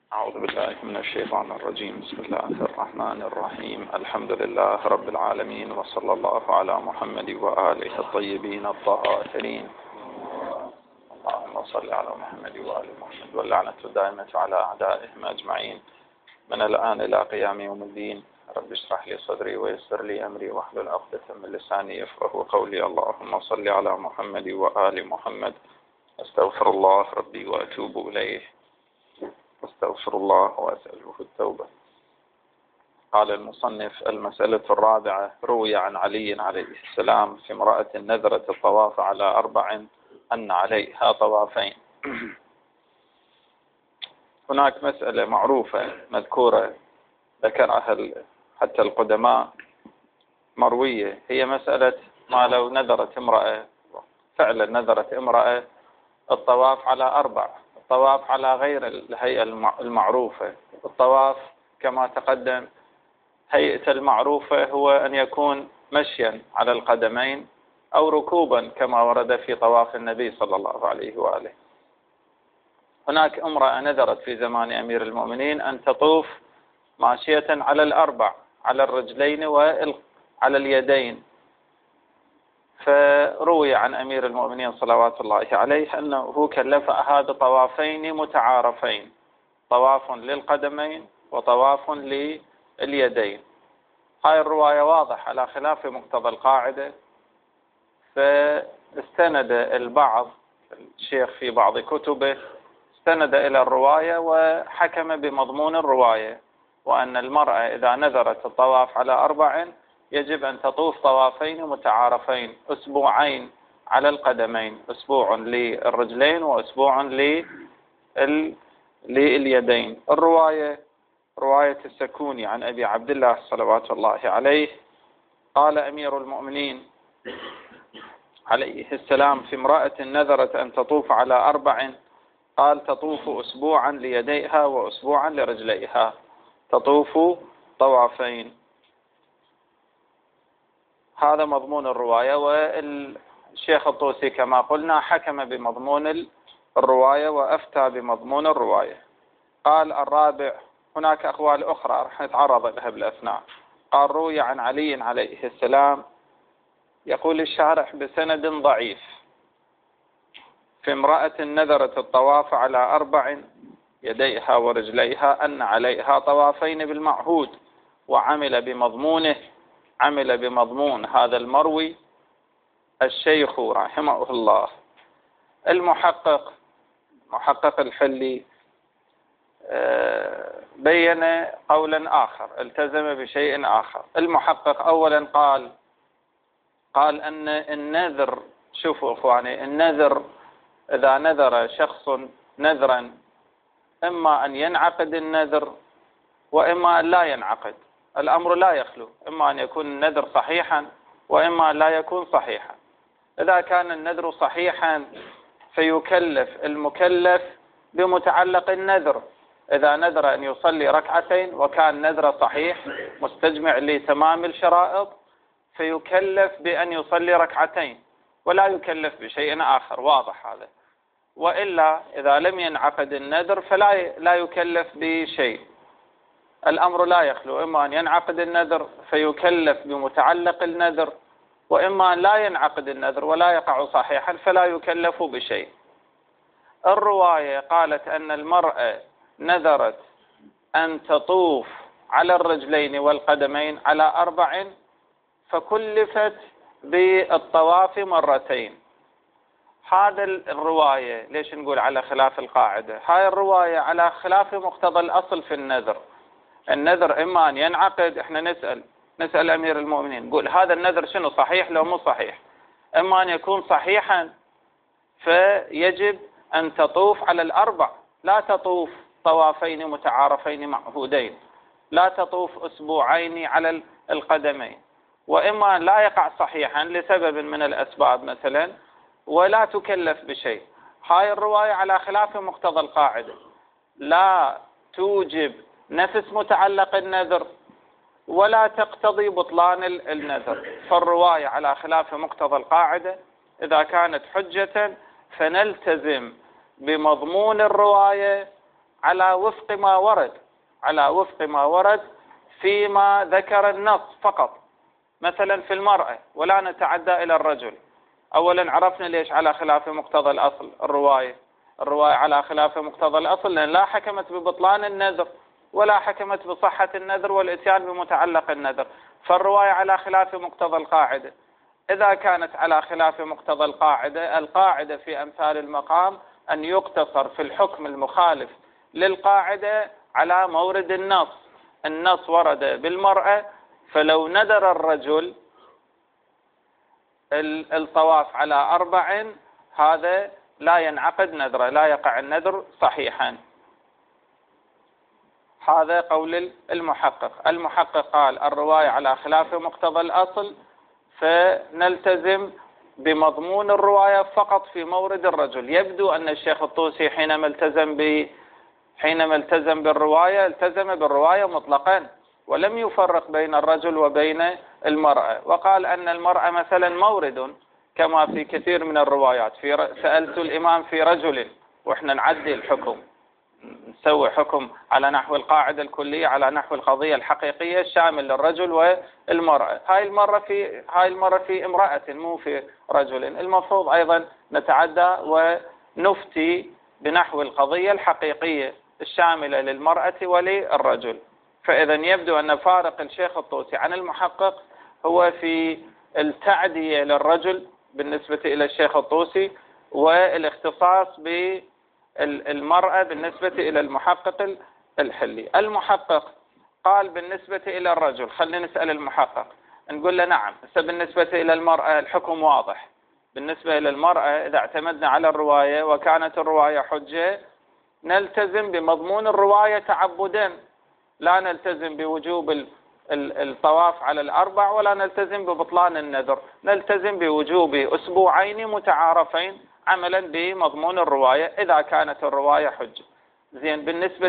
أعوذ بالله من الشيطان الرجيم. بسم الله الرحمن الرحيم. الحمد لله رب العالمين، وصلى الله على محمد وآله الطيبين الطاهرين. اللهم صل على محمد وآل محمد، واللعنة الدائمة على أعدائهم أجمعين من الآن إلى قيام يوم الدين. رب اشرح لي صدري ويسر لي أمري واحلل عقدة من لساني يفقهوا قولي. اللهم صل على محمد وآل محمد. أستغفر الله ربي وأتوب إليه، أستغفر الله وأسأله التوبة. قال المصنف: المسألة الرابعة: روي عن علي عليه السلام في امرأة نذرت الطواف على 4 أن عليها طوافين. هناك مسألة معروفة مذكورة ذكرها حتى القدماء مروية، هي مسألة ما لو نذرت امرأة، فعلا نذرت امرأة الطواف على 4، الطواف على غير الهيئة المعروفة. الطواف كما تقدم هيئة المعروفة هو أن يكون مشيا على القدمين أو ركوبا كما ورد في طواف النبي صلى الله عليه وآله. هناك امرأة نذرت في زمان أمير المؤمنين أن تطوف ماشية على 4، على الرجلين وعلى اليدين. فروي عن أمير المؤمنين صلوات الله عليه أنه كلفها بطوافين متعارفين، طواف للقدمين وطواف لليدين. هاي الرواية واضح على خلاف مقتضى القاعدة، فاستند البعض، الشيخ في بعض كتبه استند إلى الرواية وحكم بمضمون الرواية، وأن المرأة إذا نذرت الطواف على 4 يجب أن تطوف طوافين متعارفين، أسبوعين على القدمين، أسبوع للرجلين وأسبوع لليدين. الرواية رواية السكوني عن أبي عبد الله صلوات الله عليه قال أمير المؤمنين عليه السلام في امرأة نذرت أن تطوف على 4 قال: تطوف أسبوعا ليديها وأسبوعا لرجليها، تطوف طوافين. هذا مضمون الرواية، والشيخ الطوسي كما قلنا حكم بمضمون الرواية وأفتى بمضمون الرواية. قال الرابع: هناك أقوال أخرى رح نتعرض لها بالأثناء. قال: روي عن علي عليه السلام، يقول الشارح بسند ضعيف، في امرأة نذرت الطواف على 4 يديها ورجليها أن عليها طوافين بالمعهود، وعمل بمضمونه، عمل بمضمون هذا المروي الشيخ رحمه الله. محقق الحلي بين قولا آخر، التزم بشيء آخر. المحقق أولا قال أن النذر، شوفوا إخواني، النذر إذا نذر شخص نذرا إما أن ينعقد النذر وإما أن لا ينعقد، الأمر لا يخلو، إما أن يكون النذر صحيحا وإما أن لا يكون صحيحا. إذا كان النذر صحيحا فيكلف المكلف بمتعلق النذر. إذا نذر أن يصلي 2 وكان نذر صحيح مستجمع لتمام الشرائط فيكلف بأن يصلي 2 ولا يكلف بشيء آخر، واضح هذا. وإلا إذا لم ينعقد النذر فلا يكلف بشيء. الأمر لا يخلو، إما أن ينعقد النذر فيكلف بمتعلق النذر، وإما أن لا ينعقد النذر ولا يقع صحيحا فلا يكلف بشيء. الرواية قالت أن المرأة نذرت أن تطوف على الرجلين والقدمين على 4 فكلفت بالطواف 2. هذا الرواية ليش نقول على خلاف القاعدة؟ هاي الرواية على خلاف مقتضى الأصل في النذر. النذر إما أن ينعقد، احنا نسأل أمير المؤمنين نقول هذا النذر شنو، صحيح لو مو صحيح؟ إما أن يكون صحيحا فيجب أن تطوف على 4، لا تطوف طوافين متعارفين معهودين، لا تطوف أسبوعين على القدمين. وإما أن لا يقع صحيحا لسبب من الأسباب مثلا ولا تكلف بشيء. هاي الرواية على خلاف مقتضى القاعدة، لا توجب نفس متعلق النذر ولا تقتضي بطلان النذر. فالرواية على خلاف مقتضى القاعدة إذا كانت حجة فنلتزم بمضمون الرواية على وفق ما ورد، على وفق ما ورد فيما ذكر النص فقط. مثلا في المرأة ولا نتعدى إلى الرجل. أولا عرفنا ليش على خلاف مقتضى الأصل الرواية على خلاف مقتضى الأصل، لأن لا حكمت ببطلان النذر ولا حكمت بصحة النذر والإتيان بمتعلق النذر، فالرواية على خلاف مقتضى القاعدة. إذا كانت على خلاف مقتضى القاعدة في أمثال المقام أن يقتصر في الحكم المخالف للقاعدة على مورد النص. النص ورد بالمرأة، فلو نذر الرجل الطواف على 4 هذا لا ينعقد نذره، لا يقع النذر صحيحا. هذا قول المحقق. المحقق قال الرواية على خلاف مقتضى الأصل، فنلتزم بمضمون الرواية فقط في مورد الرجل. يبدو أن الشيخ الطوسي حينما التزم بالرواية التزم بالرواية مطلقا، ولم يفرق بين الرجل وبين المرأة، وقال أن المرأة مثلا مورد كما في كثير من الروايات. سألت الإمام في رجل، وإحنا نعدي الحكم، نسوي حكم على نحو القاعدة الكلية، على نحو القضية الحقيقية الشامل للرجل والمرأة. هاي المرة في امرأة مو في رجل. المفروض أيضا نتعدى ونفتي بنحو القضية الحقيقية الشاملة للمرأة وللرجل. فإذا يبدو أن فارق الشيخ الطوسي عن المحقق هو في التعدية للرجل بالنسبة إلى الشيخ الطوسي، والاختصاص بالمرأة بالنسبة إلى المحقق الحلي. المحقق قال بالنسبة إلى الرجل، خلينا نسأل المحقق نقول له نعم، بالنسبة إلى المرأة الحكم واضح. بالنسبة إلى المرأة إذا اعتمدنا على الرواية وكانت الرواية حجة نلتزم بمضمون الرواية تعبدا، لا نلتزم بوجوب الطواف على 4 ولا نلتزم ببطلان النذر، نلتزم بوجوب أسبوعين متعارفين عملا بمضمون الرواية إذا كانت الرواية حجة. زين، بالنسبة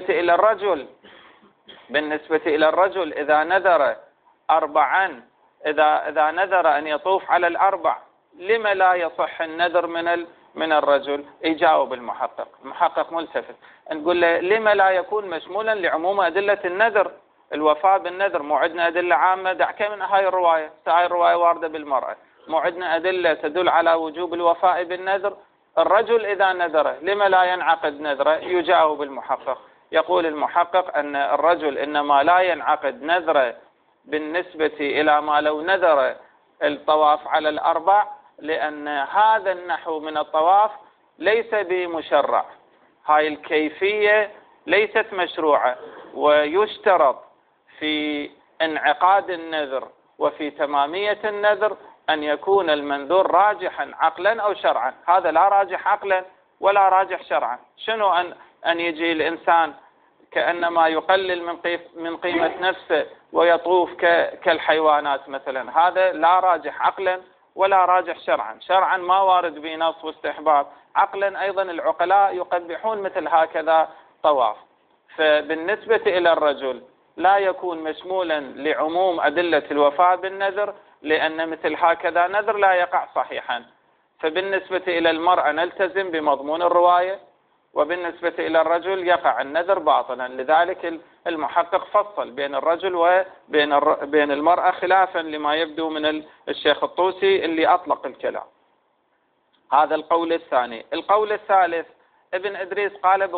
إلى الرجل إذا نذر 4، إذا نذر أن يطوف على 4 لما لا يصح النذر من الرجل؟ يجاوب المحقق ملتفت، نقول له لما لا يكون مشمولا لعموم أدلة النذر؟ الوفاء بالنذر مو عندنا أدلة عامة؟ دعك من هاي الرواية، هاي الرواية واردة بالمرأة، مو عندنا أدلة تدل على وجوب الوفاء بالنذر؟ الرجل إذا نذره لما لا ينعقد نذره؟ يجاوب المحقق، يقول المحقق أن الرجل إنما لا ينعقد نذره بالنسبة إلى ما لو نذر الطواف على 4، لأن هذا النحو من الطواف ليس بمشرع، هاي الكيفية ليست مشروعة، ويشترط في انعقاد النذر وفي تمامية النذر أن يكون المنذور راجحا عقلا أو شرعا. هذا لا راجح عقلا ولا راجح شرعا. شنو أن يجي الإنسان كأنما يقلل من قيمة نفسه ويطوف كالحيوانات مثلا؟ هذا لا راجح عقلا ولا راجح شرعا. شرعا ما وارد به نص واستحباب، عقلا أيضا العقلاء يقبحون مثل هكذا طواف. فبالنسبة إلى الرجل لا يكون مشمولا لعموم أدلة الوفاء بالنذر، لأن مثل هكذا نذر لا يقع صحيحا. فبالنسبة إلى المرأة نلتزم بمضمون الرواية، وبالنسبة إلى الرجل يقع النذر باطلا. لذلك المحقق فصل بين الرجل وبين المرأة خلافا لما يبدو من الشيخ الطوسي اللي أطلق الكلام. هذا القول الثاني. القول الثالث، ابن إدريس قال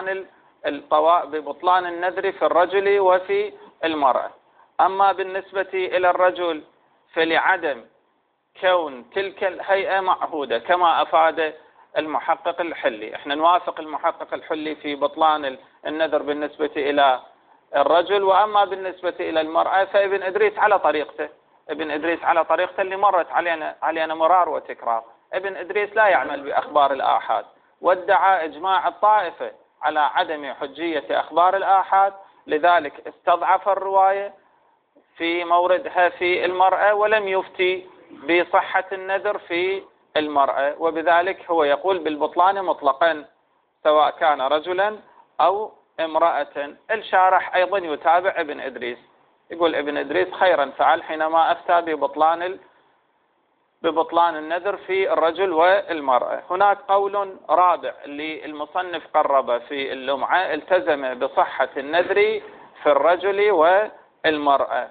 ببطلان النذر في الرجل وفي المرأة. أما بالنسبة إلى الرجل فلعدم كون تلك الهيئة معهودة كما أفاد المحقق الحلي. احنا نوافق المحقق الحلي في بطلان النذر بالنسبة إلى الرجل، وأما بالنسبة إلى المرأة فابن إدريس على طريقته، اللي مرت علينا مرار وتكرار. ابن إدريس لا يعمل بأخبار الآحاد، وادعى إجماع الطائفة على عدم حجية أخبار الآحاد، لذلك استضعف الرواية في موردها في المرأة ولم يفتي بصحة النذر في المرأة، وبذلك هو يقول بالبطلان مطلقا سواء كان رجلا أو امرأة. الشارح أيضا يتابع ابن إدريس، يقول ابن إدريس خيرا فعل حينما أفتى ببطلان ببطلان النذر في الرجل والمرأة. هناك قول رابع للمصنف قرب في اللمعة: التزم بصحة النذر في الرجل والمرأة.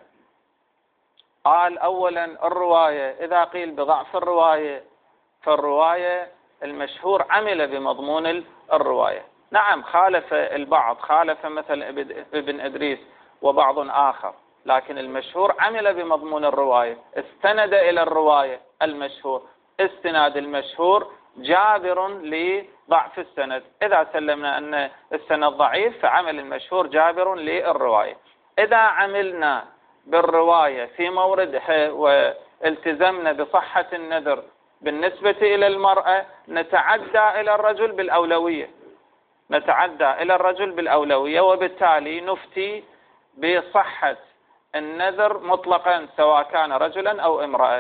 قال أولا الرواية، إذا قيل بضعف الرواية فالرواية المشهور عمل بمضمون الرواية. نعم خالف البعض، خالف مثل ابن إدريس وبعض آخر، لكن المشهور عمل بمضمون الرواية، استند إلى الرواية المشهور. استناد المشهور جابر لضعف السند. إذا سلمنا أن السند ضعيف فعمل المشهور جابر للرواية. إذا عملنا بالرواية في موردها والتزمنا بصحة النذر بالنسبة إلى المرأة نتعدى إلى الرجل بالأولوية، نتعدى إلى الرجل بالأولوية، وبالتالي نفتي بصحة النذر مطلقا سواء كان رجلا أو امرأة.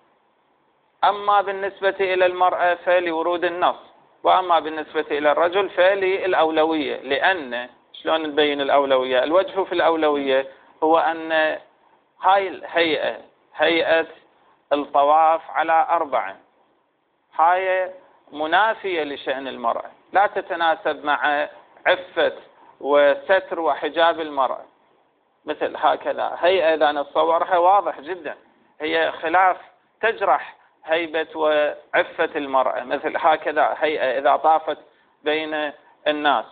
أما بالنسبة إلى المرأة فلورود النص، وأما بالنسبة إلى الرجل فللأولوية. لأن شلون نبين الأولوية؟ الوجه في الأولوية هو أن هاي الهيئة، هيئة الطواف على 4، هاي منافية لشأن المرأة، لا تتناسب مع عفة وستر وحجاب المرأة. مثل هكذا هيئة إذا نتصورها واضح جدا هي خلاف، تجرح هيبة وعفة المرأة. مثل هكذا هيئة إذا طافت بين الناس.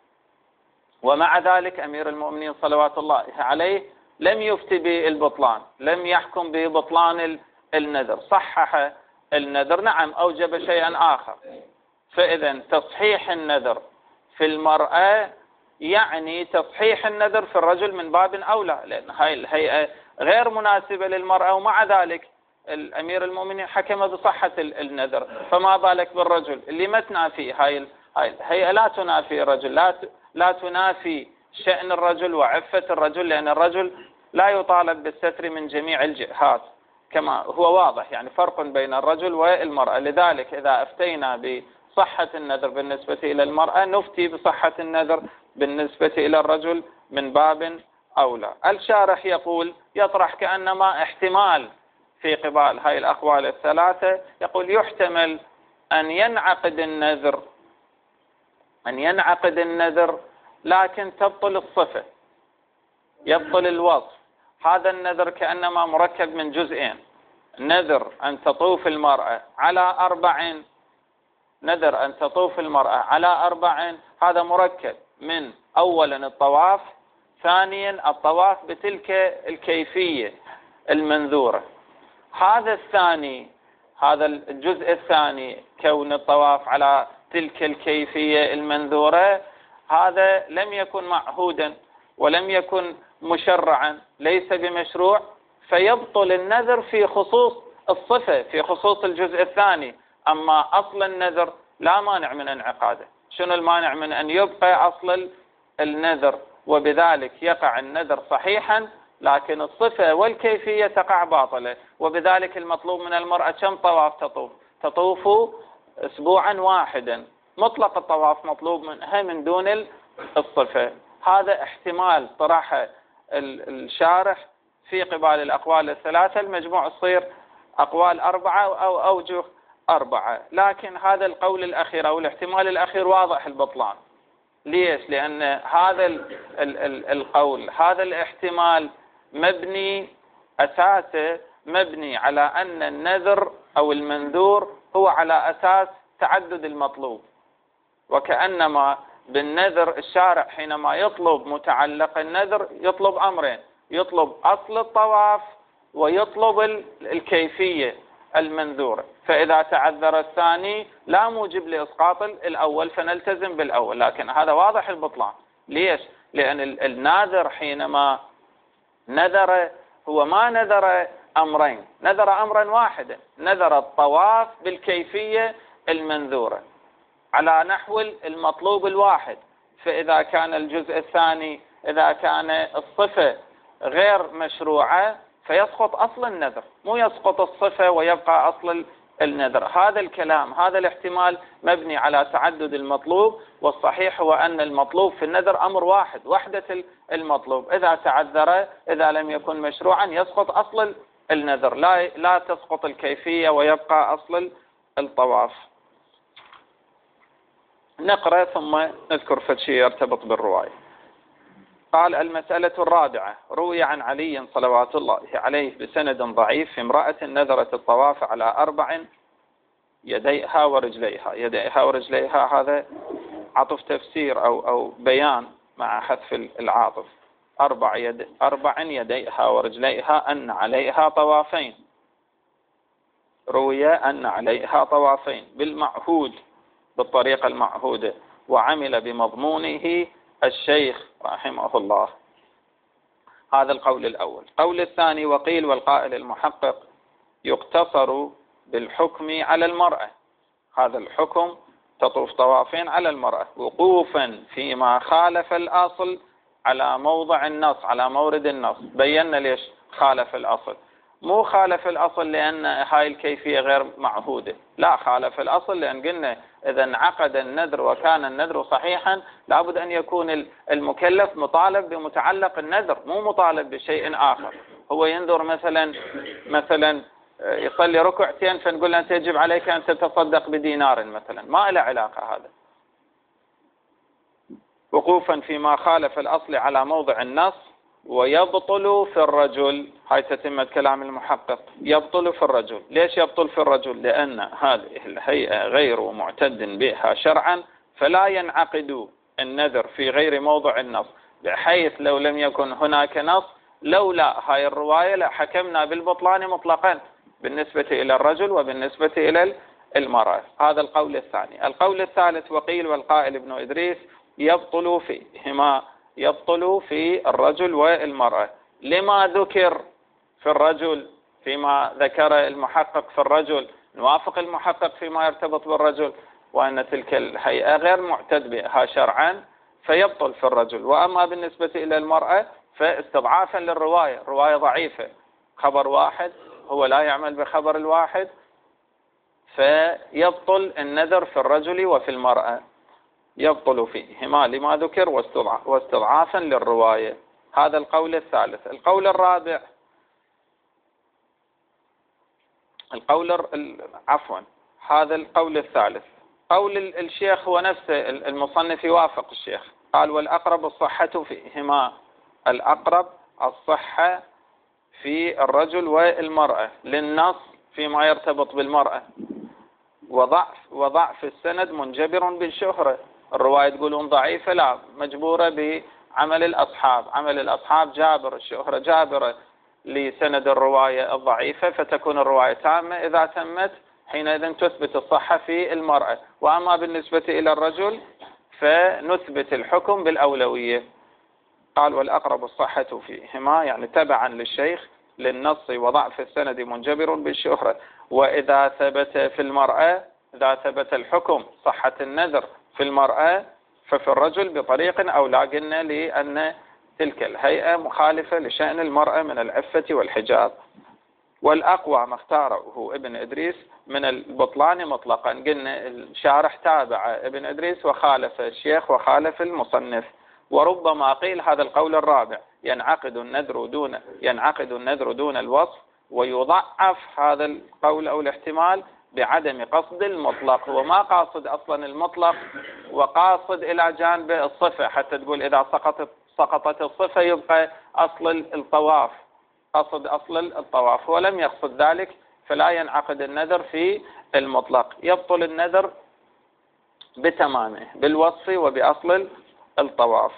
ومع ذلك أمير المؤمنين صلوات الله عليه لم يفتي بالبطلان، لم يحكم ببطلان النذر، صحح النذر. نعم أوجب شيئا آخر. فإذا تصحيح النذر في المرأة يعني تصحيح النذر في الرجل من باب أولى، لأن هاي الهيئة غير مناسبة للمرأة، ومع ذلك الأمير المؤمنين حكم بصحة النذر، فما بالك بالرجل اللي ما تنافي هاي الهيئة، لا تنافي الرجل، لا تنافي شأن الرجل وعفة الرجل، لأن الرجل لا يطالب بالستر من جميع الجهات كما هو واضح، يعني فرق بين الرجل والمرأة. لذلك إذا أفتينا بصحة النذر بالنسبة إلى المرأة نفتي بصحة النذر بالنسبة إلى الرجل من باب أولى. الشارح يقول يطرح كأنما احتمال في قبال هاي الأقوال الثلاثة، يقول يحتمل أن ينعقد النذر لكن تبطل الصفة، يبطل الوصف. هذا النذر كأنما مركب من جزئين: نذر أن تطوف المرأة على 4، نذر أن تطوف المرأة على 4، هذا مركب من أولا الطواف، ثانيا الطواف بتلك الكيفية المنذورة. هذا الثاني، هذا الجزء الثاني كون الطواف على تلك الكيفية المنذورة، هذا لم يكن معهودا ولم يكن مشرعا، ليس بمشروع، فيبطل النذر في خصوص الصفة، في خصوص الجزء الثاني. أما أصل النذر لا مانع من انعقاده. شنو المانع من أن يبقى أصل النذر وبذلك يقع النذر صحيحا، لكن الصفة والكيفية تقع باطلة؟ وبذلك المطلوب من المرأة كم طواف تطوف أسبوعا واحدا، مطلق الطواف مطلوب منها من دون الصفة. هذا احتمال طرحه الشارح في قبال الأقوال الثلاثة، المجموع يصير أقوال 4 أو أوجه 4. لكن هذا القول الأخير أو الاحتمال الأخير واضح البطلان. ليش؟ لأن هذا القول، هذا الاحتمال مبني أساسه مبني على أن النذر أو المنذور هو على أساس تعدد المطلوب، وكأنما بالنذر الشارع حينما يطلب متعلق النذر يطلب أمرين: يطلب أصل الطواف ويطلب الكيفية المنذورة. فإذا تعذر الثاني لا موجب لإسقاط الأول فنلتزم بالأول. لكن هذا واضح البطلان. ليش؟ لأن الناذر حينما نذر هو ما نذر أمرين، نذر أمرا واحدا، نذر الطواف بالكيفية المنذورة على نحو المطلوب الواحد. فإذا كان الجزء الثاني، إذا كان الصفة غير مشروعة فيسقط أصل النذر، مو يسقط الصفة ويبقى أصل النذر. هذا الكلام، هذا الاحتمال مبني على تعدد المطلوب، والصحيح هو أن المطلوب في النذر أمر واحد، وحدة المطلوب. إذا تعذر، إذا لم يكن مشروعا يسقط أصل النذر، لا تسقط الكيفية ويبقى أصل الطواف. نقرأ ثم نذكر فد شيء يرتبط بالرواية. قال: المسألة الرابعة: روي عن علي صلوات الله عليه بسند ضعيف في امرأة نذرت الطواف على 4 يديها ورجليها. يديها ورجليها هذا عطف تفسير أو بيان مع حذف العاطف. 4 يديها ورجليها أن عليها طوافين. روي أن عليها طوافين بالمعهود، بالطريقة المعهودة، وعمل بمضمونه الشيخ رحمه الله. هذا القول الأول. القول الثاني: وقيل والقائل المحقق يقتصر بالحكم على المرأة. هذا الحكم تطوف طوافين على المرأة وقوفا فيما خالف الأصل على موضع النص، على مورد النص. بينا ليش خالف الأصل. مو خالف الأصل لأن هاي الكيفية غير معهودة، لا، خالف الأصل لأن قلنا إذا انعقد النذر وكان النذر صحيحا لابد أن يكون المكلف مطالب بمتعلق النذر، مو مطالب بشيء آخر. هو ينذر مثلا يصلي ركعتين فنقول أنت يجب عليك أن تتصدق بدينار مثلا، ما له علاقة هذا. وقوفا فيما خالف الأصل على موضع النص. ويبطل في الرجل، هاي تتمة كلام المحقق، يبطل في الرجل. ليش يبطل في الرجل؟ لأن هذه الهيئة غير معتد بها شرعا، فلا ينعقد النذر في غير موضع النص، بحيث لو لم يكن هناك نص لولا هاي الرواية لحكمنا بالبطلان مطلقا بالنسبة إلى الرجل وبالنسبة إلى المرأة. هذا القول الثاني. القول الثالث: وقيل والقائل ابن إدريس يبطل فيهما، يبطل في الرجل والمرأة. لما ذكر في الرجل فيما ذكر المحقق في الرجل؟ نوافق المحقق فيما يرتبط بالرجل، وأن تلك الهيئة غير معتد بها شرعا فيبطل في الرجل. وأما بالنسبة إلى المرأة فاستضعافا للرواية، الرواية ضعيفة، خبر واحد، هو لا يعمل بخبر الواحد، فيبطل النذر في الرجل وفي المرأة، يبطل فيهما لما ذكر واستضعافا للرواية. هذا القول الثالث. القول الرابع، هذا القول الثالث. قول الشيخ هو نفسه، المصنف يوافق الشيخ، قال: والأقرب الصحة فيهما. الأقرب الصحة في الرجل والمرأة للنص فيما يرتبط بالمرأة. وضعف السند منجبر بالشهرة. الرواية تقولون ضعيفة، لا، مجبورة بعمل الأصحاب. عمل الأصحاب جابر، الشهرة جابرة لسند الرواية الضعيفة، فتكون الرواية تامة. إذا تمت حينئذ تثبت الصحة في المرأة. وأما بالنسبة إلى الرجل فنثبت الحكم بالأولوية. قال: والأقرب الصحة فيهما، يعني تبعا للشيخ للنص وضعف السند منجبر بالشهرة. وإذا ثبت في المرأة، إذا ثبت الحكم صحة النذر في المرأة ففي الرجل بطريق أولى، قلنا لأن تلك الهيئة مخالفة لشأن المرأة من العفة والحجاب. والأقوى ما اختاره ابن إدريس من البطلان مطلقا، قلنا الشارح تابع ابن إدريس وخالف الشيخ وخالف المصنف. وربما قيل هذا القول الرابع: ينعقد النذر دون الوصف، ويضعف هذا القول أو الاحتمال بعدم قصد المطلق. هو ما قاصد أصلا المطلق، وقاصد إلى جانب الصفة، حتى تقول إذا سقطت الصفة يبقى أصل الطواف، قصد أصل الطواف، ولم يقصد ذلك، فلا ينعقد النذر في المطلق. يبطل النذر بتمامه بالوصف وبأصل الطواف.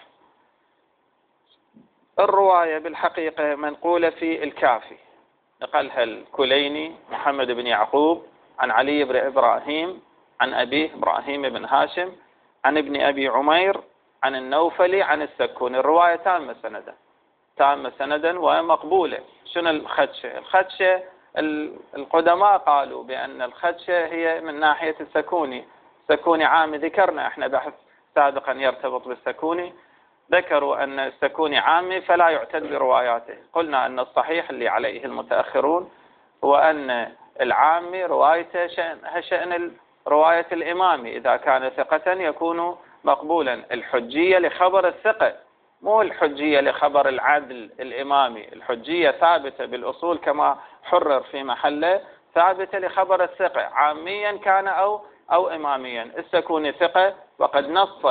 الرواية بالحقيقة منقولة في الكافي، نقلها الكليني محمد بن يعقوب عن علي بن إبراهيم عن أبيه إبراهيم بن هاشم عن ابن أبي عمير عن النوفلي عن السكون. الرواية تامة سندا ومقبولة. شنو الخدشة؟ الخدشة القدماء قالوا بأن الخدشة هي من ناحية السكوني عام. ذكرنا احنا بحث سابقا يرتبط بالسكوني، ذكروا أن السكوني عامي فلا يعتد برواياته. قلنا أن الصحيح اللي عليه المتأخرون هو أن العامي روايته شأن رواية الإمامي، إذا كان ثقة يكون مقبولا. الحجية لخبر الثقة مو الحجية لخبر العدل الإمامي، الحجية ثابتة بالأصول كما حرر في محله، ثابتة لخبر الثقة عاميا كان أو إماميا. السكوني ثقة، وقد نص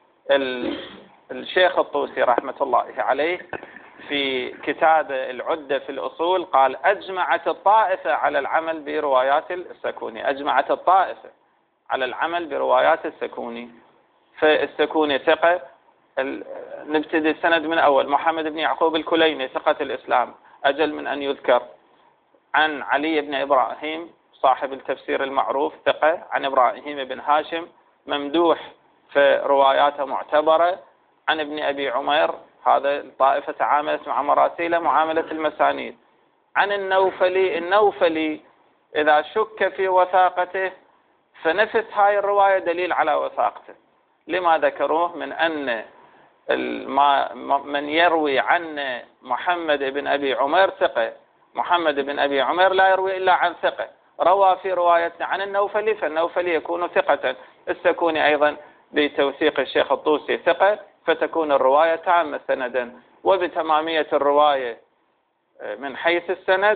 الشيخ الطوسي رحمة الله عليه في كتابه العدة في الأصول، قال أجمعت الطائفة على العمل بروايات السكوني، أجمعت الطائفة على العمل بروايات السكوني. فالسكوني ثقة. نبتدي السند من أول. محمد بن يعقوب الكليني ثقة الإسلام، أجل من أن يذكر. عن علي بن إبراهيم صاحب التفسير المعروف ثقة. عن إبراهيم بن هاشم ممدوح في رواياته معتبرة. عن ابن أبي عمير، هذا الطائفة تعاملت مع مراسيله معاملة المسانيد. عن النوفلي إذا شك في وثاقته فنفس هاي الرواية دليل على وثاقته. لما ذكروه؟ من أن من يروي عن محمد بن أبي عمير ثقة، محمد بن أبي عمير لا يروي إلا عن ثقة، روى في روايتنا عن النوفلي فالنوفلي يكون ثقة. السكوني أيضا بتوثيق الشيخ الطوسي ثقة، فتكون الرواية تامة سندا. وبتمامية الرواية من حيث السند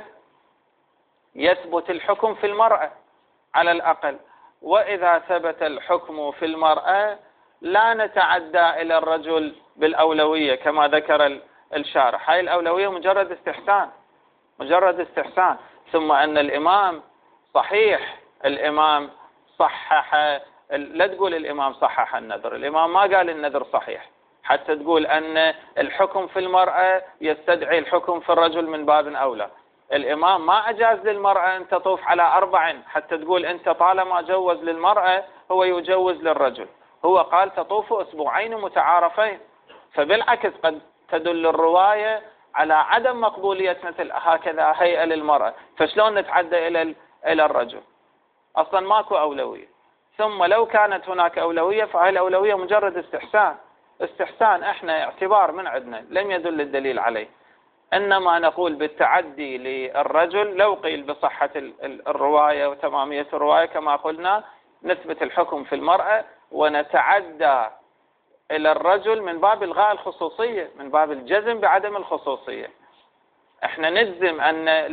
يثبت الحكم في المرأة على الأقل. وإذا ثبت الحكم في المرأة لا نتعدى إلى الرجل بالأولوية كما ذكر الشارح. هاي الأولوية مجرد استحسان، مجرد استحسان. ثم أن الإمام صحيح، الإمام صحح، لا تقول الإمام صحح النذر، الإمام ما قال النذر صحيح حتى تقول أن الحكم في المرأة يستدعي الحكم في الرجل من باب أولى. الإمام ما أجاز للمرأة أن تطوف على 4 حتى تقول أنت طالما جوز للمرأة هو يجوز للرجل. هو قال تطوف 2 أسبوعين متعارفين. فبالعكس قد تدل الرواية على عدم مقبولية مثل هكذا هيئة للمرأة، فشلون نتعدى إلى الرجل؟ أصلا ماكو أولوية. ثم لو كانت هناك أولوية فهي الأولوية مجرد استحسان، احنا اعتبار من عندنا لم يدل الدليل عليه. إنما نقول بالتعدي للرجل لو قيل بصحة الرواية وتمامية الرواية كما قلنا نثبت الحكم في المرأة ونتعدى إلى الرجل من باب إلغاء الخصوصية، من باب الجزم بعدم الخصوصية. احنا نجزم أن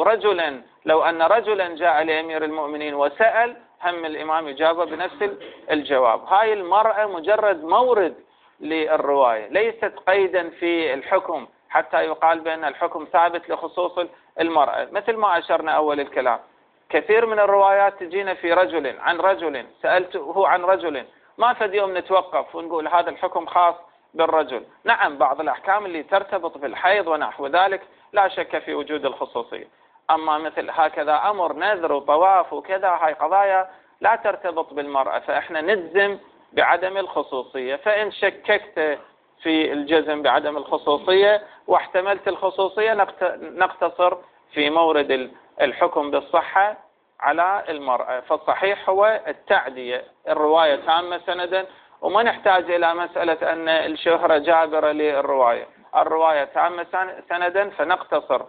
لو أن رجلا جاء لأمير المؤمنين وسأل هم الإمام يجابه بنفس الجواب. هاي المرأة مجرد مورد للرواية، ليست قيدا في الحكم حتى يقال بأن الحكم ثابت لخصوص المرأة. مثل ما أشرنا أول الكلام، كثير من الروايات تجينا في رجل عن رجل سألته عن رجل، ما فد يوم نتوقف ونقول هذا الحكم خاص بالرجل. نعم بعض الأحكام اللي ترتبط بالحيض ونحو ذلك لا شك في وجود الخصوصية، أما مثل هكذا أمر نذر وطواف وكذا هاي قضايا لا ترتبط بالمرأة، فإحنا نجزم بعدم الخصوصية. فإن شككت في الجزم بعدم الخصوصية واحتملت الخصوصية نقتصر في مورد الحكم بالصحة على المرأة. فالصحيح هو التعدية، الرواية تامة سندا، وما نحتاج إلى مسألة أن الشهرة جابرة للرواية، الرواية تامة سندا فنقتصر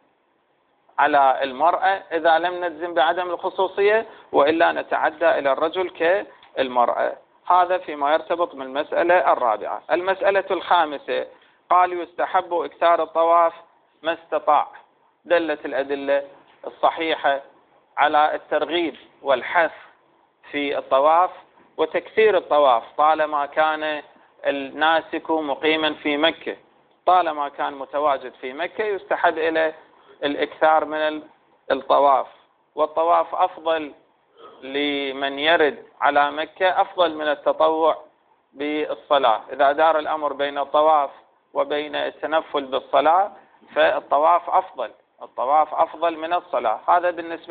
على المرأة إذا لم نجزم بعدم الخصوصية، وإلا نتعدى إلى الرجل كالمرأة. هذا فيما يرتبط بالمسألة الرابعة. المسألة الخامسة قال يستحب إكثار الطواف ما استطاع. دلت الأدلة الصحيحة على الترغيب والحث في الطواف وتكثير الطواف طالما كان الناسك مقيما في مكة، طالما كان متواجد في مكة يستحب إلى الإكثار من الطواف. والطواف أفضل لمن يرد على مكة، أفضل من التطوع بالصلاة. إذا دار الأمر بين الطواف وبين التنفل بالصلاة فالطواف أفضل، الطواف أفضل من الصلاة. هذا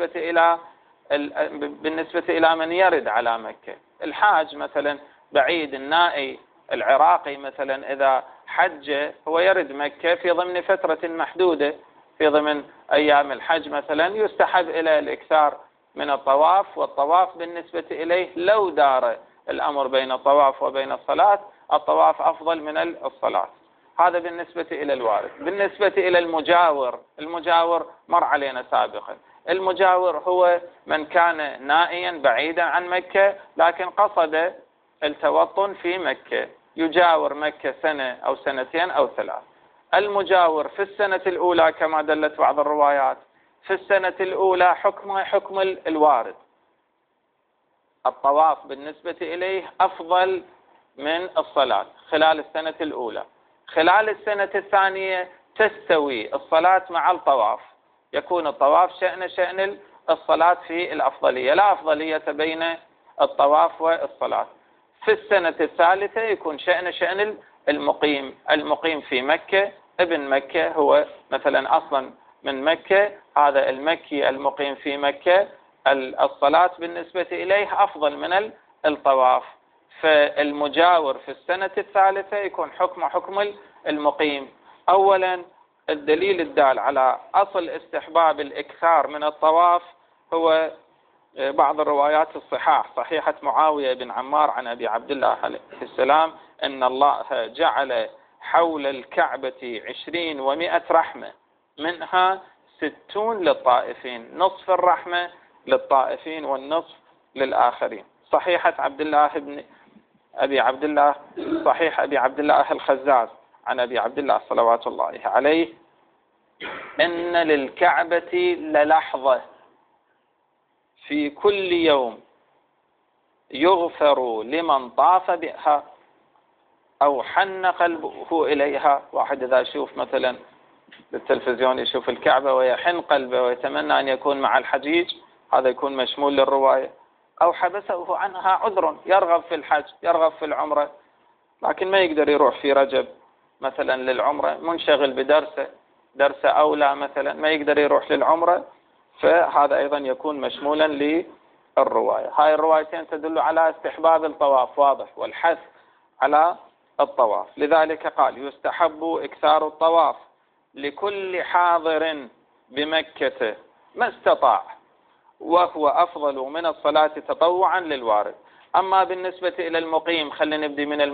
بالنسبة إلى من يرد على مكة. الحاج مثلا بعيد، النائي العراقي مثلا إذا حج هو يرد مكة في ضمن فترة محدودة، في ضمن أيام الحج مثلا يستحب إلى الإكثار من الطواف. والطواف بالنسبة إليه لو دار الأمر بين الطواف وبين الصلاة الطواف أفضل من الصلاة. هذا بالنسبة إلى الوارد. بالنسبة إلى المجاور مر علينا سابقا. المجاور هو من كان نائيا بعيدا عن مكة لكن قصد التوطن في مكة، يجاور مكة سنة أو سنتين أو 3. المجاور في السنة الأولى كما دلت بعض الروايات، في السنة الأولى حكمه حكم الوارد، الطواف بالنسبة إليه أفضل من الصلاة خلال السنة الأولى. خلال السنة الثانية تستوي الصلاة مع الطواف، يكون الطواف شأن الصلاة في الأفضلية، لا أفضلية بين الطواف والصلاة. في السنة الثالثة يكون شأن المقيم في مكة، ابن مكة هو مثلا أصلا من مكة، هذا المكي المقيم في مكة الصلاة بالنسبة إليه أفضل من الطواف. فالمجاور في السنة الثالثة يكون حكم المقيم. أولا الدليل الدال على أصل استحباب الإكثار من الطواف هو بعض الروايات الصحاح، صحيحة معاوية بن عمار عن أبي عبد الله عليه السلام أن الله جعل حول الكعبة 20 و100 رحمة، منها 60 للطائفين، نصف الرحمة للطائفين والنصف للآخرين. صحيحة أبي عبد الله صحيح أبي عبد الله الخزاز عن أبي عبد الله صلوات الله عليه إن للكعبة للحظة في كل يوم يغفر لمن طاف بها أو حن قلبه إليها. واحد إذا يشوف مثلا بالتلفزيون يشوف الكعبة ويحن قلبه ويتمنى أن يكون مع الحجيج، هذا يكون مشمول للرواية. أو حبسه عنها عذر، يرغب في الحج يرغب في العمرة لكن ما يقدر يروح في رجب مثلا للعمرة، منشغل درسه أولى مثلا، ما يقدر يروح للعمرة، فهذا أيضا يكون مشمولا للرواية. هاي الروايتين تدل على استحباب الطواف واضح والحث على الطواف. لذلك قال يستحب إكثار الطواف لكل حاضر بمكة ما استطاع، وهو أفضل من الصلاة تطوعا للوارد. أما بالنسبة إلى المقيم، خلينا نبدأ من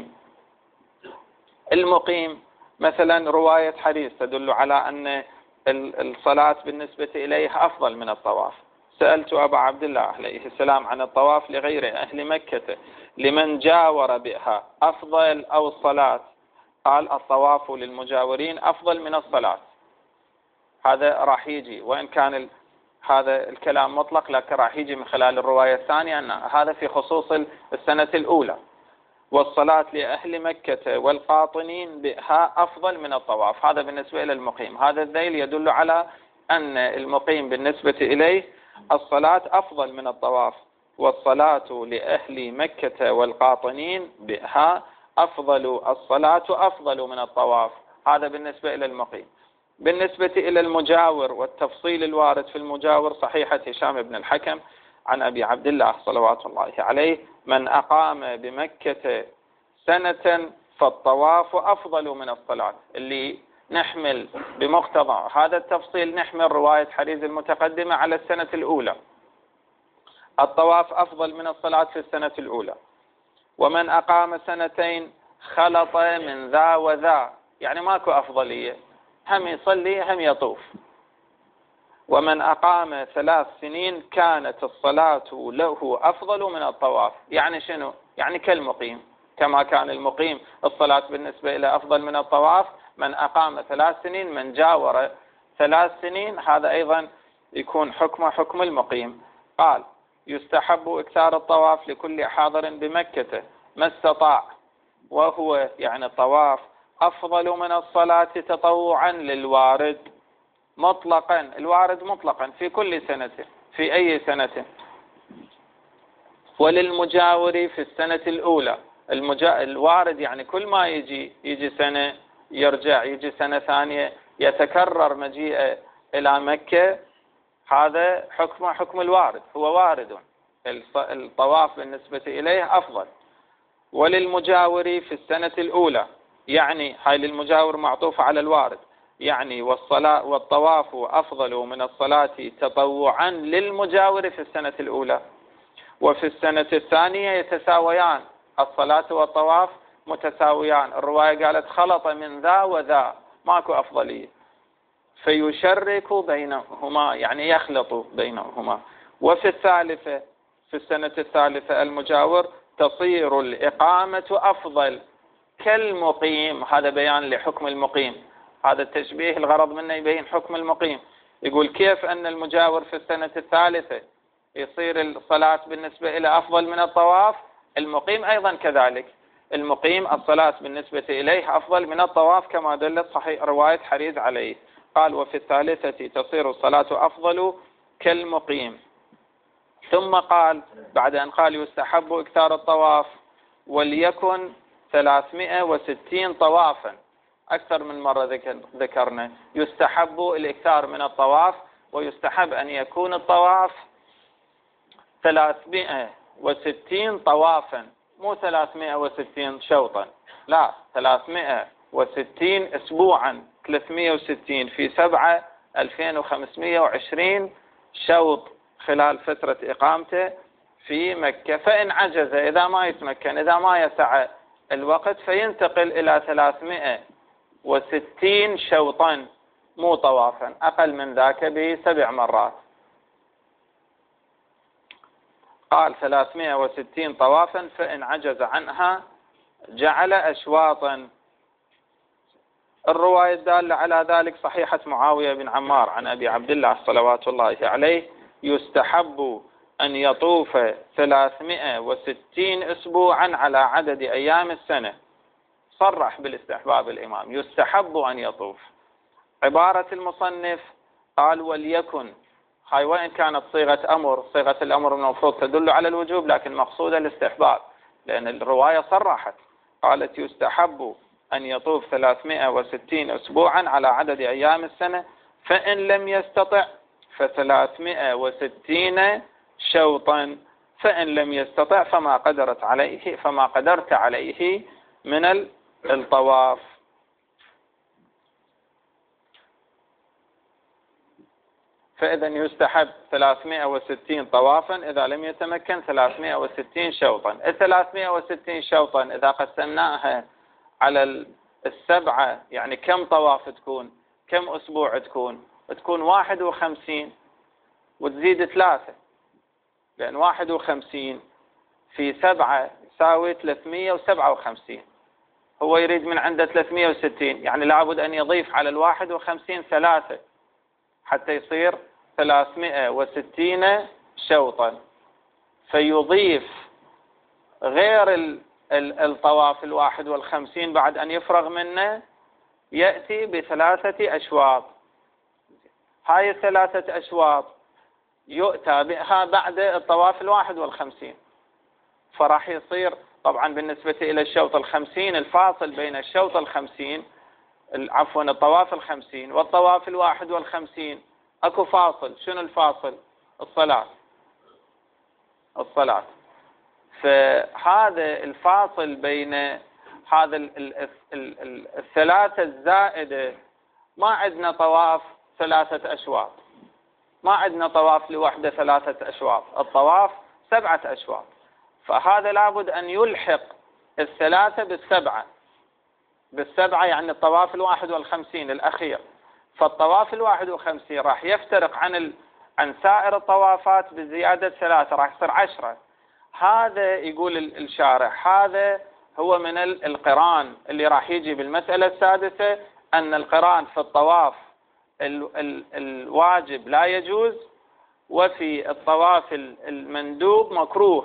المقيم مثلا رواية حديث تدل على أن الصلاة بالنسبة إليه أفضل من الطواف. سألت أبا عبد الله عليه السلام عن الطواف لغير أهل مكة لمن جاور بها أفضل أو الصلاة؟ قال الطواف للمجاورين أفضل من الصلاة. هذا راح يجي، وإن كان هذا الكلام مطلق لكن راح يجي من خلال الرواية الثانية أن هذا في خصوص السنة الأولى. والصلاة لأهل مكة والقاطنين بها أفضل من الطواف، هذا بالنسبة إلى المقيم. هذا الذيل يدل على أن المقيم بالنسبة إليه الصلاة أفضل من الطواف، والصلاة لأهل مكة والقاطنين بها أفضل، الصلاة أفضل من الطواف، هذا بالنسبة إلى المقيم. بالنسبة إلى المجاور والتفصيل الوارد في المجاور، صحيحة هشام بن الحكم عن أبي عبد الله صلوات الله عليه من أقام بمكة سنة فالطواف أفضل من الصلاة. اللي نحمل بمقتضى هذا التفصيل نحمل رواية حديث المتقدمة على السنة الأولى، الطواف أفضل من الصلاة في السنة الأولى. ومن أقام سنتين خلط من ذا وذا، يعني ماكو أفضلية، هم يصلي هم يطوف. ومن أقام 3 سنين كانت الصلاة له أفضل من الطواف. يعني شنو؟ يعني كالمقيم، كما كان المقيم الصلاة بالنسبة إلى أفضل من الطواف، من أقام 3 سنين من جاور 3 سنين هذا أيضا يكون حكم المقيم. قال يستحب إكثار الطواف لكل حاضر بمكة ما استطاع، وهو يعني الطواف أفضل من الصلاة تطوعا للوارد مطلقا، الوارد مطلقا في كل سنة في أي سنة. وللمجاور في السنة الأولى، الوارد يعني كل ما يجي سنة يرجع، يجي سنة ثانية يتكرر مجيئه إلى مكة، هذا حكم الوارد، هو وارد، الطواف بالنسبة إليه أفضل. وللمجاور في السنة الأولى، يعني هاي للمجاور معطوف على الوارد، يعني والصلاة والطواف أفضل من الصلاة تطوعا للمجاور في السنة الأولى. وفي السنة الثانية يتساويان، الصلاة والطواف متساويان. الرواية قالت خلط من ذا وذا، ماكو أفضلية، فيشرك بينهما يعني يخلط بينهما. وفي الثالثة في السنة الثالثة المجاور تصير الإقامة أفضل كالمقيم. هذا بيان لحكم المقيم، هذا التشبيه الغرض منه يبين حكم المقيم. يقول كيف أن المجاور في السنة الثالثة يصير الصلاة بالنسبة إلى أفضل من الطواف، المقيم أيضا كذلك. المقيم الصلاة بالنسبة إليه أفضل من الطواف كما دلت صحيح رواية حريز عليه. قال وفي الثالثة تصير الصلاة أفضل كالمقيم. ثم قال بعد أن قال يستحب إكثار الطواف وليكن 360 طوافا، أكثر من مرة ذكرنا يستحب الإكثار من الطواف، ويستحب أن يكون الطواف 360 طوافا، مو 360 شوطا، لا 360 أسبوعا، 360 في 7 2520 شوط خلال فترة إقامته في مكة. فإن عجز، إذا ما يتمكن، إذا ما يسع الوقت، فينتقل إلى 360 شوطا مو طوافا، أقل من ذاك ب7 مرات. قال 360 طوافا، فإن عجز عنها جعل أشواطا. الرواية الدالة على ذلك صحيحة معاوية بن عمار عن أبي عبد الله صلوات الله عليه يستحب أن يطوف 360 أسبوعا على عدد أيام السنة. صرح بالاستحباب الإمام، يستحب أن يطوف. عبارة المصنف قال وليكن، هاي وإن كانت صيغة أمر، صيغة الأمر المفروض تدل على الوجوب، لكن مقصودة الاستحباب، لأن الرواية صرحت قالت يستحب أن يطوف 360 أسبوعا على عدد أيام السنة، فإن لم يستطع ف360 شوطا، فإن لم يستطع فما قدرت عليه من الطواف. فإذا يستحب 360 طوافا، إذا لم يتمكن 360 شوطا. 360 شوطا إذا قسمناها على 7 يعني كم طواف تكون؟ كم أسبوع تكون 51 وتزيد 3، لأن 51 في 7 يساوي 357. هو يريد من عنده 360، يعني لابد أن يضيف على 51 3 حتى يصير 360 شوطا. فيضيف غير الطواف 51 بعد أن يفرغ منه، يأتي ب3 أشواط. هاي 3 أشواط يؤتى بها بعد الطواف 51، فراح يصير طبعا بالنسبة إلى الشوط 50 الفاصل بين الشوط 50 عفوا الطواف 50 والطواف 51 اكو فاصل. شنو الفاصل؟ الصلاة. فهذا الفاصل بين هذا الثلاثة الزائدة، ما عندنا طواف 3 أشواط، ما عندنا طواف لوحده 3 أشواط، الطواف 7 أشواط. فهذا لابد أن يلحق 3 بالسبعة يعني الطواف 51 الأخير. فالطواف 51 راح يفترق عن سائر الطوافات بزيادة 3، راح يصير 10. هذا يقول الشارح هذا هو من القران اللي راح يجي بالمسألة السادسة، أن القران في الطواف الواجب لا يجوز، وفي الطواف المندوب مكروه.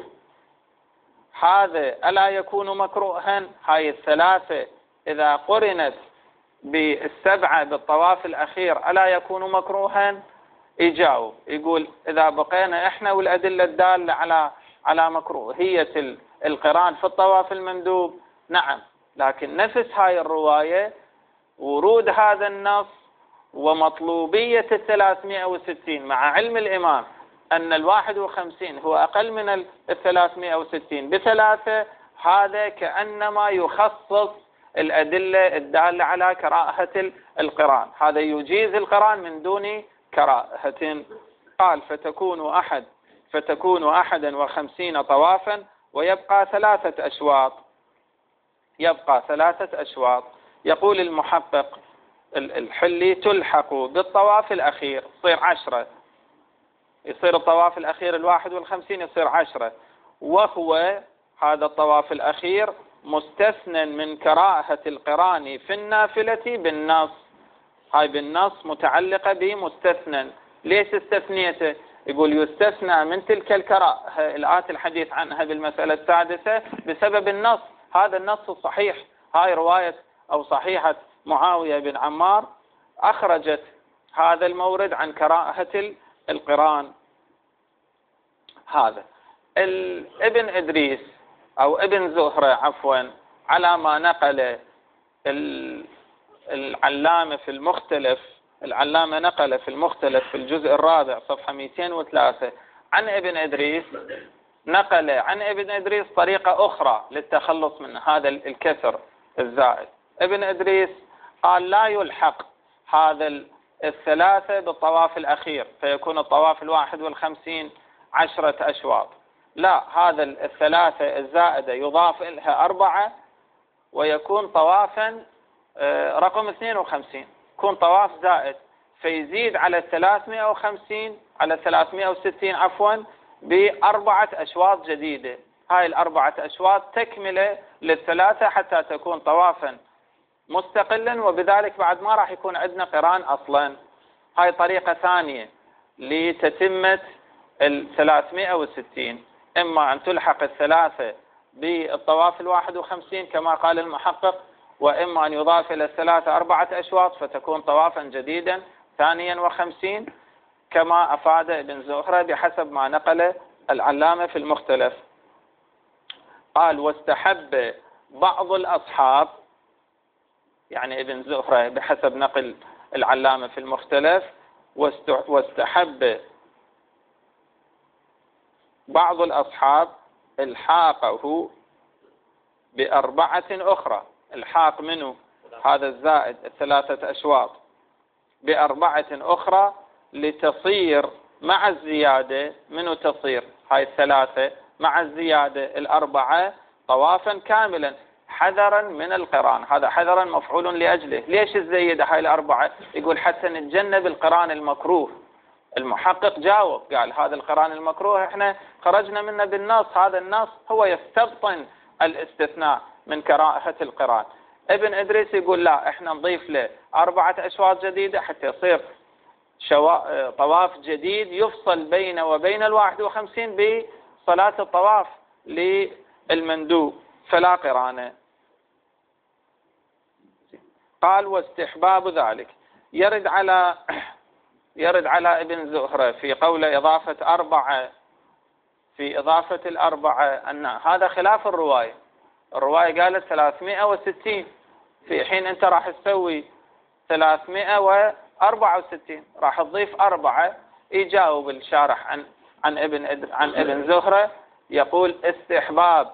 هذا ألا يكون مكروها؟ هاي 3 إذا قرنت ب7 بالطواف الأخير ألا يكون مكروها؟ يجاوب يقول إذا بقينا إحنا والأدلة الدالة على مكروهية القران في الطواف المندوب نعم، لكن نفس هاي الرواية ورود هذا النص ومطلوبية 360 مع علم الإمام أن 51 هو أقل من 360 ب3، هذا كأنما يخصص الأدلة الدالة على كراهة القران، هذا يجيز القران من دون كراهة. قال فتكون 51 طوافا ويبقى 3 أشواط، يبقى 3 أشواط. يقول المحقق الحلي تلحق بالطواف الأخير، يصير 10، يصير الطواف الأخير 51 يصير 10، وهو هذا الطواف الأخير مستثنى من كراهة القران في النافلة بالنص. هاي بالنص متعلقة بمستثنى. ليش استثنيته؟ يقول يستثنى من تلك الكراهة الآتي الحديث عنها بالمسألة السادسة بسبب النص. هذا النص الصحيح. هاي رواية أو صحيحة معاوية بن عمار أخرجت هذا المورد عن كراهة القران. هذا ابن إدريس أو ابن زهرة عفوا على ما نقل العلامة في المختلف. العلامة نقل في المختلف في الجزء الرابع صفحة 203 عن ابن إدريس، نقل عن ابن إدريس طريقة أخرى للتخلص من هذا الكسر الزائد. ابن إدريس قال لا يلحق هذا الثلاثة بالطواف الأخير فيكون الطواف 51 10 أشواط. لا، هذا الثلاثة الزائدة يضاف لها 4 ويكون طوافا رقم 52، يكون طواف زائد فيزيد على 350 على 360 عفوا ب4 أشواط جديدة. هاي ال4 أشواط تكملة للثلاثة حتى تكون طوافا مستقلا، وبذلك بعد ما راح يكون عندنا قران أصلا. هاي طريقة ثانية لتتمة 360، إما أن تلحق الثلاثة بالطواف 51 كما قال المحقق، وإما أن يضاف إلى الثلاثة 4 أشواط فتكون طوافا جديدا 52 كما أفاد ابن زهرة بحسب ما نقل العلامة في المختلف. قال واستحب بعض الأصحاب، يعني ابن زهرة بحسب نقل العلامة في المختلف، واستحب بعض الأصحاب الحاقه ب4 أخرى. الحاق منه هذا الزائد 3 أشواط ب4 أخرى لتصير مع الزيادة. منه تصير هاي الثلاثة مع الزيادة 4 طوافا كاملا حذرا من القران. هذا حذرا مفعول لأجله. ليش الزيادة هاي 4؟ يقول حتى نتجنب القران المكروه. المحقق جاوب قال هذا القران المكروه احنا خرجنا منه بالنص، هذا النص هو يستبطن الاستثناء من كراهة القران. ابن إدريس يقول لا، احنا نضيف له 4 أشواط جديدة حتى يصير طواف جديد يفصل بينه وبين 51 بصلاة الطواف للمندوب فلا قرانه. قال واستحباب ذلك يرد على ابن زهرة في قول إضافة 4 في إضافة 4 أن هذا خلاف الرواية. الرواية قالت 360 في حين أنت راح تسوي 364 راح تضيف 4. يجاوب الشارح عن ابن زهرة يقول استحباب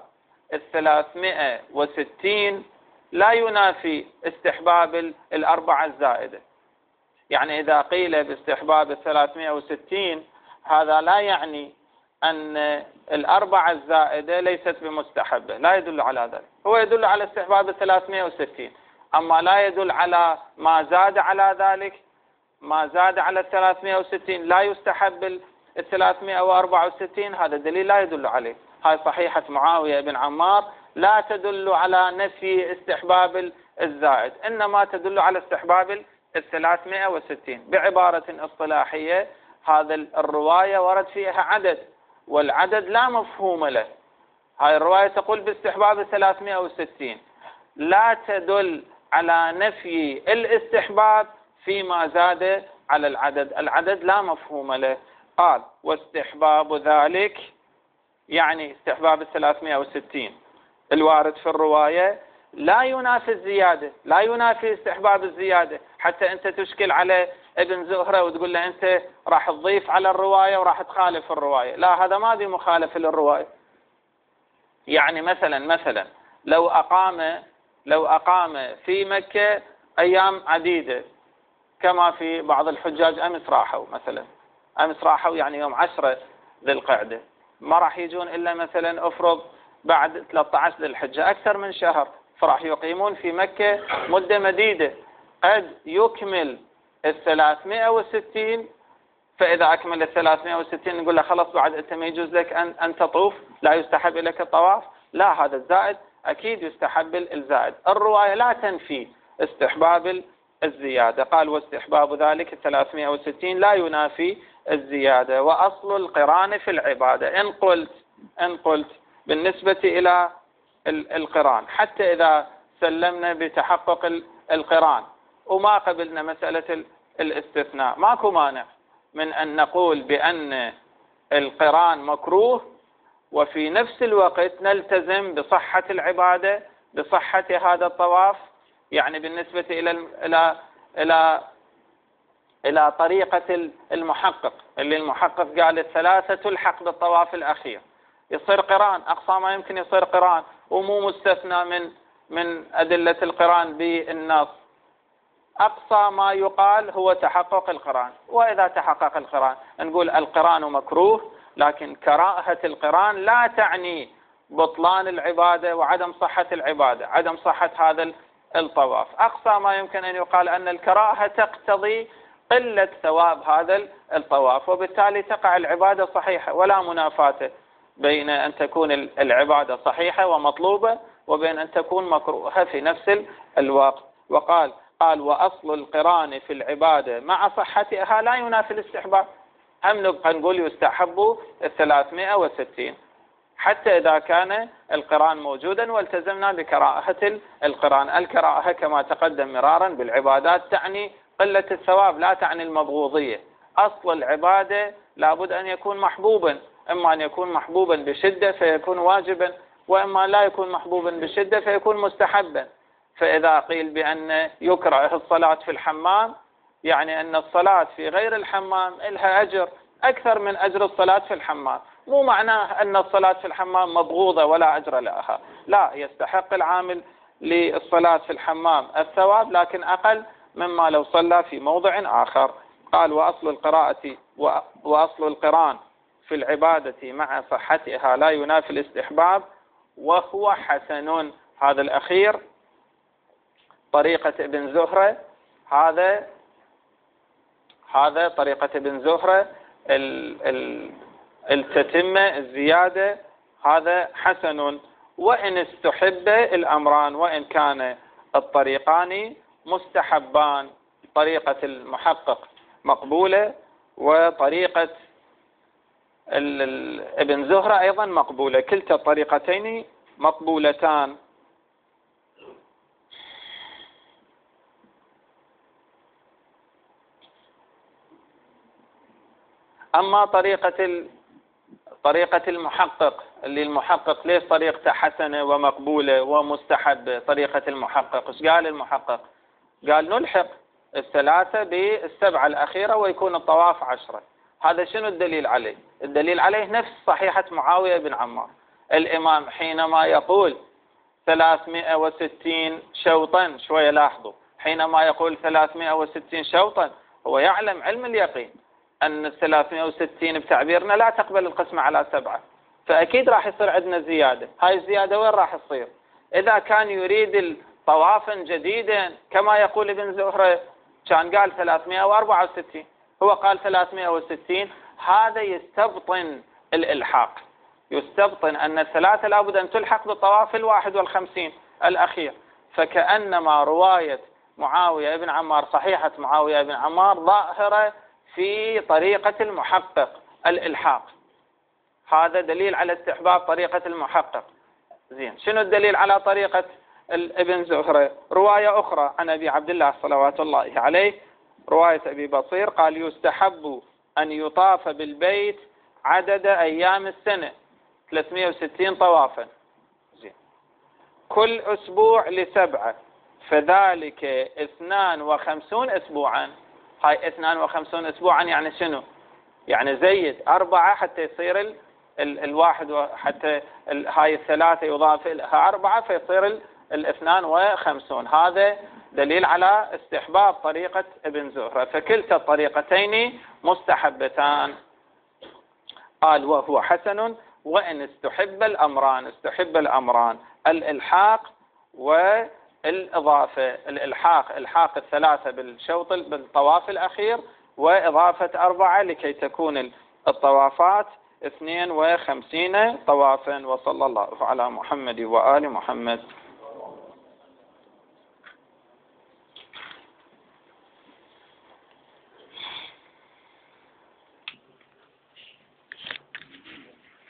360 لا ينافي استحباب 4 الزائدة. يعني إذا قيل باستحباب 360 هذا لا يعني أن 4 الزائدة ليست بمستحبة، لا يدل على ذلك. هو يدل على استحباب 360، أما لا يدل على ما زاد على ذلك. ما زاد على 360 لا يستحب 364، هذا دليل لا يدل عليه. هاي صحيحة معاوية بن عمار لا تدل على نفي استحباب الزائد، إنما تدل على استحباب 360. بعبارة اصطلاحية هذا الرواية ورد فيها عدد، والعدد لا مفهوم له. هاي الرواية تقول باستحباب 360 لا تدل على نفي الاستحباب فيما زاد على العدد. العدد لا مفهوم له. قال واستحباب ذلك يعني استحباب 360 الوارد في الرواية لا ينافي الزيادة، لا ينافي استحباب الزيادة. حتى أنت تشكل على ابن زهرة وتقول له أنت راح تضيف على الرواية وراح تخالف الرواية. لا، هذا ما بمخالف للرواية. يعني مثلا لو أقام في مكة أيام عديدة كما في بعض الحجاج أمس راحوا يعني يوم 10 ذي القعدة، ما راح يجون إلا مثلا أفرض بعد 13 ذي الحجة أكثر من شهر، فراح يقيمون في مكة مدة مديدة. قد يكمل 360، فإذا أكمل 360 نقول له خلاص بعد أنت ما يجوز لك أن تطوف، لا يستحب لك الطواف. لا، هذا الزائد أكيد يستحب الزائد. الرواية لا تنفي استحباب الزيادة. قال واستحباب ذلك 360 لا ينافي الزيادة. وأصل القران في العبادة، إن قلت بالنسبة إلى القران، حتى إذا سلمنا بتحقق القران وما قبلنا مسألة الاستثناء، ماكو مانع من أن نقول بأن القران مكروه وفي نفس الوقت نلتزم بصحة العبادة، بصحة هذا الطواف. يعني بالنسبة إلى طريقة المحقق، اللي المحقق قال الثلاثة تلحق بالطواف الأخير، يصير قران، أقصى ما يمكن يصير قران، ومو مستثنى من أدلة القران بالنص. أقصى ما يقال هو تحقق القران. وإذا تحقق القران نقول القران مكروه، لكن كراهة القران لا تعني بطلان العبادة وعدم صحة العبادة، عدم صحة هذا الطواف. أقصى ما يمكن أن يقال أن الكراهة تقتضي قلة ثواب هذا الطواف، وبالتالي تقع العبادة صحيحة، ولا منافاة بين أن تكون العبادة صحيحة ومطلوبة وبين أن تكون مكروهة في نفس الوقت. قال وأصل القران في العبادة مع صحتها لا ينافي الاستحباب. هم نبقى نقول يستحب 360 حتى إذا كان القران موجودا والتزمنا بكراهة القران. الكراهة كما تقدم مرارا بالعبادات تعني قلة الثواب، لا تعني المبغوضية. أصل العبادة لابد أن يكون محبوبا، إما أن يكون محبوبا بشدة فيكون واجبا، وإما لا يكون محبوبا بشدة فيكون مستحبا. فإذا قيل بأن يكره الصلاة في الحمام، يعني أن الصلاة في غير الحمام لها أجر أكثر من أجر الصلاة في الحمام. مو معناه أن الصلاة في الحمام مبغوضة ولا أجر لها، لا، يستحق العامل للصلاة في الحمام الثواب، لكن أقل مما لو صلى في موضع آخر. قال وأصل القران في العبادة مع صحتها لا ينافي الاستحباب وهو حسن. هذا الأخير طريقة ابن زهرة، هذا طريقة ابن زهرة، التتمة الزيادة، هذا حسن. وإن استحب الأمران، وإن كان الطريقان مستحبان، طريقة المحقق مقبولة وطريقة ابن زهرة أيضا مقبولة، كلتا الطريقتين مقبولتان. أما طريقة المحقق، اللي المحقق ليش طريقته حسنة ومقبولة ومستحبة؟ طريقة المحقق ايش قال المحقق؟ قال نلحق 3 بالسبعة الأخيرة ويكون الطواف 10. هذا شنو الدليل عليه؟ الدليل عليه نفس صحيحة معاوية بن عمار. الإمام حينما يقول 360 شوطا، شوية لاحظوا، حينما يقول 360 شوطا هو يعلم علم اليقين أن 360 بتعبيرنا لا تقبل القسمة على 7، فأكيد راح يصير عندنا زيادة. هاي الزيادة وين راح تصير؟ إذا كان يريد طوافا جديدا كما يقول ابن زهرة كان قال 364، هو قال 360. هذا يستبطن الإلحاق، يستبطن أن الثلاثة لابد أن تلحق بالطواف 51 الأخير. فكأنما رواية معاوية بن عمار، صحيحة معاوية بن عمار، ظاهرة في طريقة المحقق الإلحاق. هذا دليل على استحباب طريقة المحقق. زين، شنو الدليل على طريقة ابن زهرة؟ رواية أخرى عن أبي عبد الله صلوات الله عليه، رواية أبي بصير، قال يستحب أن يطاف بالبيت عدد أيام السنة 360 طوافا، زين، كل أسبوع ل7، فذلك 52 أسبوعا. هاي 52 أسبوعا يعني شنو؟ يعني زيد 4 حتى يصير الواحد، حتى هاي 3 يضاف لها 4 فيصير 52. هذا دليل على استحباب طريقة ابن زهرة. فكلتا الطريقتين مستحبتان. قال وهو حسن وإن استحب الأمران الإلحاق والإضافة. إلحاق 3 بالشوط بالطواف الأخير، وإضافة 4 لكي تكون الطوافات 52 طوافا. وصلى الله على محمد وآل محمد.